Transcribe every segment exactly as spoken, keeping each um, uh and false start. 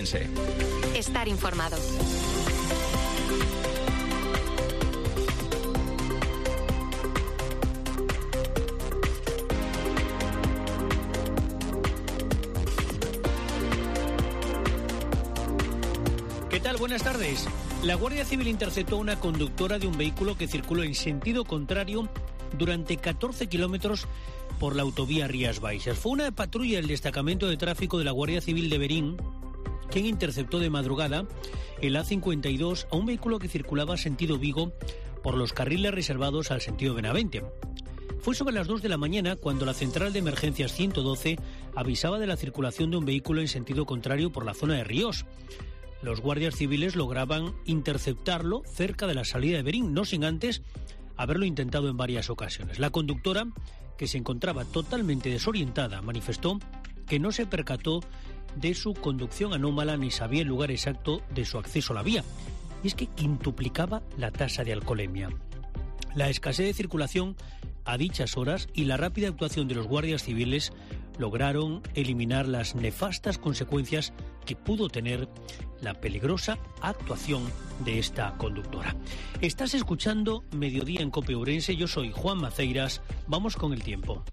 Ourense. Estar informado. ¿Qué tal? Buenas tardes. La Guardia Civil interceptó a una conductora de un vehículo que circuló en sentido contrario durante catorce kilómetros por la autovía Rías Baixas. Fue una patrulla del destacamento de tráfico de la Guardia Civil de Verín quien interceptó de madrugada el A cincuenta y dos a un vehículo que circulaba sentido Vigo por los carriles reservados al sentido Benavente. Fue sobre las dos de la mañana cuando la central de emergencias ciento doce avisaba de la circulación de un vehículo en sentido contrario por la zona de Ríos. Los guardias civiles lograban interceptarlo cerca de la salida de Verín, no sin antes haberlo intentado en varias ocasiones. La conductora, que se encontraba totalmente desorientada, manifestó que no se percató de su conducción anómala ni sabía el lugar exacto de su acceso a la vía. Y es que quintuplicaba la tasa de alcoholemia. La escasez de circulación a dichas horas y la rápida actuación de los guardias civiles lograron eliminar las nefastas consecuencias que pudo tener la peligrosa actuación de esta conductora. Estás escuchando Mediodía en COPE Ourense, yo soy Juan Maceiras, vamos con el tiempo.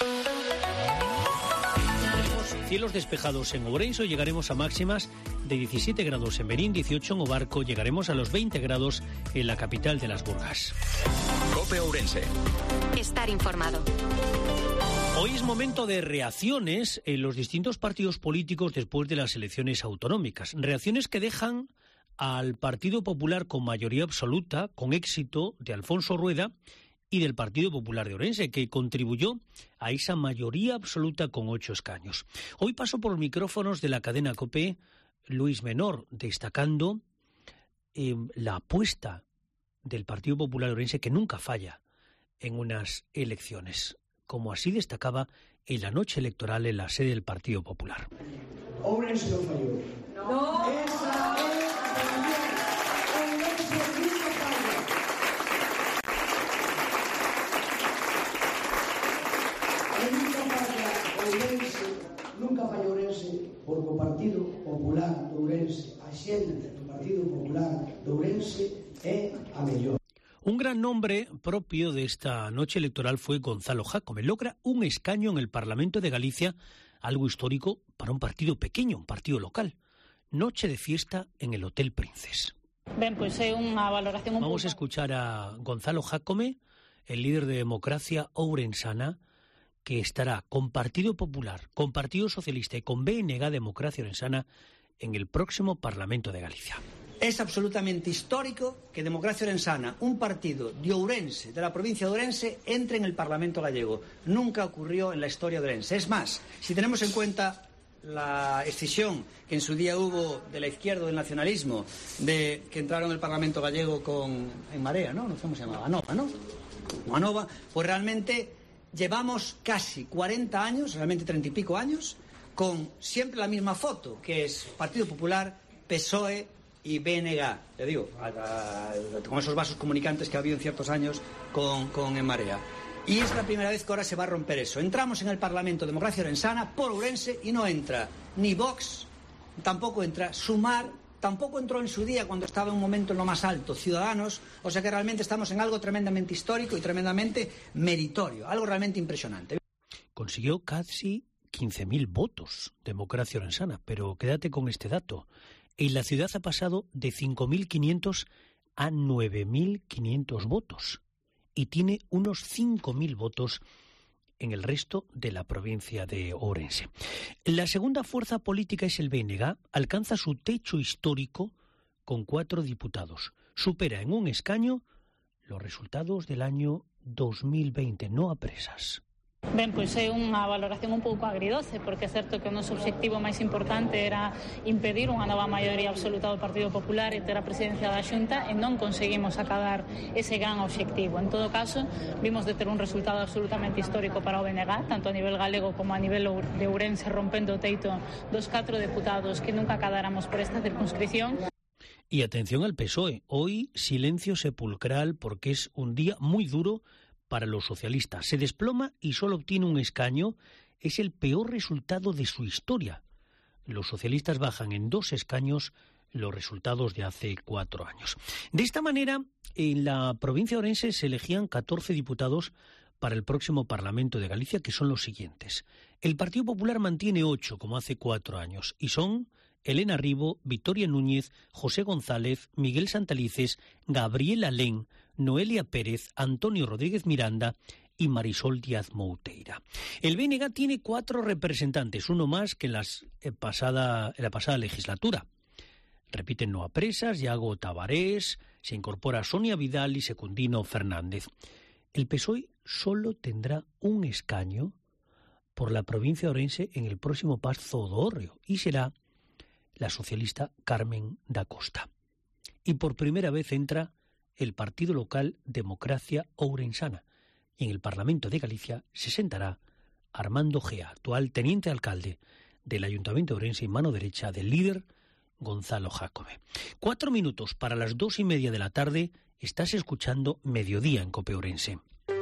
Tenemos cielos despejados en Ourense, hoy llegaremos a máximas de diecisiete grados en Verín, dieciocho en Obarco, llegaremos a los veinte grados en la capital de las Burgas. COPE Ourense. Estar informado. Hoy es momento de reacciones en los distintos partidos políticos después de las elecciones autonómicas. Reacciones que dejan al Partido Popular con mayoría absoluta, con éxito de Alfonso Rueda y del Partido Popular de Ourense, que contribuyó a esa mayoría absoluta con ocho escaños. Hoy paso por los micrófonos de la cadena COPE Luis Menor, destacando eh, la apuesta del Partido Popular de Ourense, que nunca falla en unas elecciones, como así destacaba en la noche electoral en la sede del Partido Popular. Ourense no falló. No. Esa es Ourense nunca falla. Nunca falla Ourense, nunca falla Ourense, porque o Partido Popular de Ourense, a xente do Partido Popular de Ourense é a mellor. Un gran nombre propio de esta noche electoral fue Gonzalo Jácome. Logra un escaño en el Parlamento de Galicia, algo histórico para un partido pequeño, un partido local. Noche de fiesta en el Hotel Princes. Ben, pois é unha valoración un Vamos pouco... a escuchar a Gonzalo Jácome, el líder de Democracia Ourensana, que estará con Partido Popular, con Partido Socialista y con B N G Democracia Ourensana en el próximo Parlamento de Galicia. Es absolutamente histórico que Democracia Ourensana, un partido de Ourense, de la provincia de Ourense, entre en el Parlamento gallego. Nunca ocurrió en la historia de Ourense. Es más, si tenemos en cuenta la escisión que en su día hubo de la izquierda del nacionalismo, de que entraron en el Parlamento gallego con en Marea, ¿no? No sé cómo se llamaba, Anova, ¿no? Anova, pues realmente llevamos casi cuarenta años, realmente treinta y pico años, con siempre la misma foto, que es Partido Popular, P S O E y B N G, le digo, a, a, con esos vasos comunicantes que ha habido en ciertos años con, con En Marea. Y es la primera vez que ahora se va a romper eso. Entramos en el Parlamento Democracia Ourensana por Ourense y no entra ni Vox, tampoco entra Sumar, tampoco entró en su día cuando estaba en un momento en lo más alto Ciudadanos, o sea que realmente estamos en algo tremendamente histórico y tremendamente meritorio, algo realmente impresionante. Consiguió casi quince mil votos Democracia Ourensana, pero quédate con este dato. En la ciudad ha pasado de cinco mil quinientos a nueve mil quinientos votos y tiene unos cinco mil votos en el resto de la provincia de Ourense. La segunda fuerza política es el B N G, alcanza su techo histórico con cuatro diputados. Supera en un escaño los resultados del año dos mil veinte, no a presas. Ben, pois é unha valoración un pouco agridoce, porque é certo que o noso obxectivo máis importante era impedir unha nova maioría absoluta do Partido Popular e ter a presidencia da Xunta, e non conseguimos acadar ese gran obxectivo. En todo caso, vimos de ter un resultado absolutamente histórico para o B N G, tanto a nivel galego como a nivel de Ourense, rompendo o teito dos catro deputados que nunca acadáramos por esta circunscripción. Y atención al P S O E, hoy silencio sepulcral porque es un día muy duro para los socialistas. Se desploma y solo obtiene un escaño. Es el peor resultado de su historia. los socialistas bajan en dos escaños los resultados de hace cuatro años. De esta manera, en la provincia de Ourense se elegían catorce diputados para el próximo Parlamento de Galicia, que son los siguientes. El Partido Popular mantiene ocho, como hace cuatro años, y son Elena Ribo, Victoria Núñez, José González, Miguel Santalices, Gabriela Lén, Noelia Pérez, Antonio Rodríguez Miranda y Marisol Díaz Mouteira. El B N G tiene cuatro representantes, uno más que en, las, eh, pasada, en la pasada legislatura. Repiten Noa Presas, Iago Tabarés, se incorpora Sonia Vidal y Secundino Fernández. El P S O E solo tendrá un escaño por la provincia de Ourense en el próximo Pazo do Hórreo y será la socialista Carmen da Costa. Y por primera vez entra el partido local Democracia Ourensana. Y en el Parlamento de Galicia se sentará Armando Gea, actual teniente alcalde del Ayuntamiento de Ourense y mano derecha del líder Gonzalo Jácome. Cuatro minutos para las dos y media de la tarde. Estás escuchando Mediodía en COPE Ourense.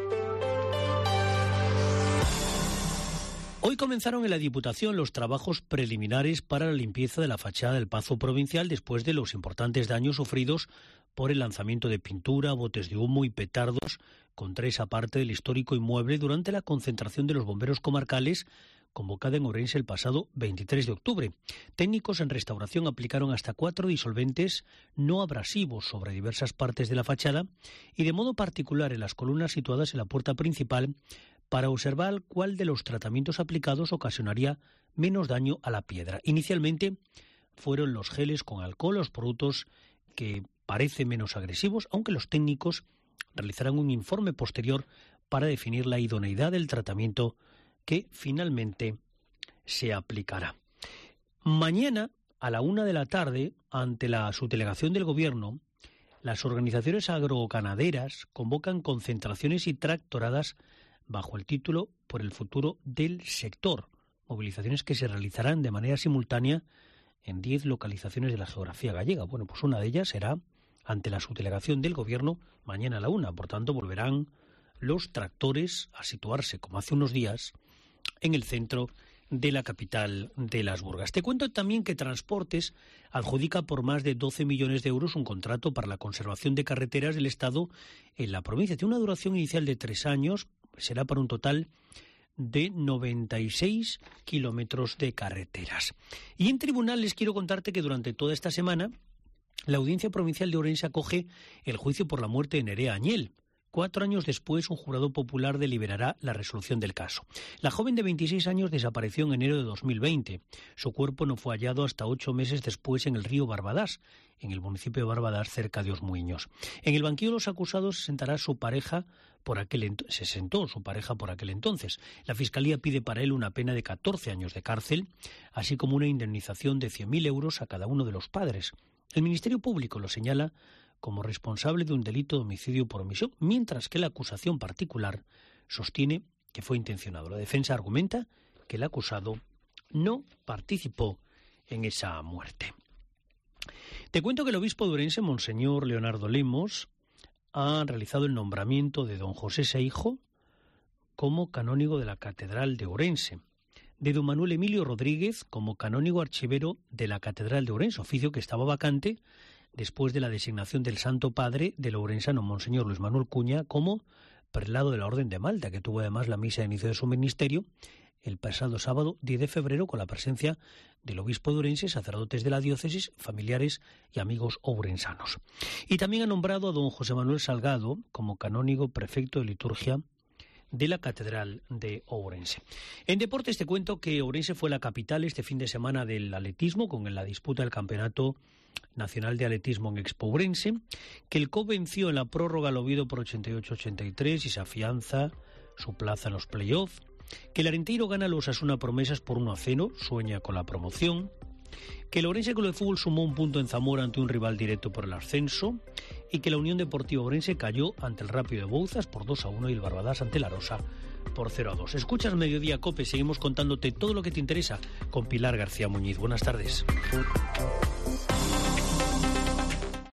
Hoy comenzaron en la Diputación los trabajos preliminares para la limpieza de la fachada del Pazo Provincial después de los importantes daños sufridos por el lanzamiento de pintura, botes de humo y petardos contra esa parte del histórico inmueble durante la concentración de los bomberos comarcales convocada en Ourense el pasado veintitrés de octubre. Técnicos en restauración aplicaron hasta cuatro disolventes no abrasivos sobre diversas partes de la fachada y de modo particular en las columnas situadas en la puerta principal para observar cuál de los tratamientos aplicados ocasionaría menos daño a la piedra. Inicialmente fueron los geles con alcohol los productos que parecen menos agresivos, aunque los técnicos realizarán un informe posterior para definir la idoneidad del tratamiento que finalmente se aplicará. Mañana, a la una de la tarde, ante la subdelegación del Gobierno, las organizaciones agroganaderas convocan concentraciones y tractoradas bajo el título Por el futuro del sector, movilizaciones que se realizarán de manera simultánea en diez localizaciones de la geografía gallega. Bueno, pues una de ellas será ante la subdelegación del Gobierno mañana a la una. Por tanto, volverán los tractores a situarse, como hace unos días, en el centro de la capital de Las Burgas. Te cuento también que Transportes adjudica por más de doce millones de euros un contrato para la conservación de carreteras del Estado en la provincia. Tiene una duración inicial de tres años, será para un total de noventa y seis kilómetros de carreteras. Y en tribunales quiero contarte que durante toda esta semana la Audiencia Provincial de Ourense acoge el juicio por la muerte de Nerea Añel. Cuatro años después, un jurado popular deliberará la resolución del caso. La joven de veintiséis años desapareció en enero de dos mil veinte. Su cuerpo no fue hallado hasta ocho meses después en el río Barbadás, en el municipio de Barbadás, cerca de Osmuiños. En el banquillo de los acusados se sentará su pareja por aquel ent- se sentó su pareja por aquel entonces. La Fiscalía pide para él una pena de catorce años de cárcel, así como una indemnización de cien mil euros a cada uno de los padres. El Ministerio Público lo señala como responsable de un delito de homicidio por omisión, mientras que la acusación particular sostiene que fue intencionado. La defensa argumenta que el acusado no participó en esa muerte. Te cuento que el obispo de Ourense, Monseñor Leonardo Lemos, ha realizado el nombramiento de don José Seijo como canónigo de la Catedral de Ourense, de don Manuel Emilio Rodríguez como canónigo archivero de la Catedral de Ourense, oficio que estaba vacante después de la designación del Santo Padre del ourensano Monseñor Luis Manuel Cuña como prelado de la Orden de Malta, que tuvo además la misa de inicio de su ministerio el pasado sábado diez de febrero con la presencia del obispo de Ourense, sacerdotes de la diócesis, familiares y amigos ourensanos. Y también ha nombrado a don José Manuel Salgado como canónigo prefecto de liturgia de la Catedral de Ourense. En deportes te cuento que Ourense fue la capital este fin de semana del atletismo con la disputa del Campeonato Nacional de Atletismo en Expo Ourense, que el C O B venció en la prórroga al Oviedo por ochenta y ocho a ochenta y tres y se afianza su plaza en los play-off, que el Arenteiro gana a los Osasuna Promesas por uno a cero, sueña con la promoción, que el Ourense Club de Fútbol sumó un punto en Zamora ante un rival directo por el ascenso y que la Unión Deportiva Ourense cayó ante el Rápido de Bouzas por dos a uno y el Barbadás ante la Arosa por cero a dos. Escuchas Mediodía COPE, seguimos contándote todo lo que te interesa con Pilar García Muñiz. Buenas tardes.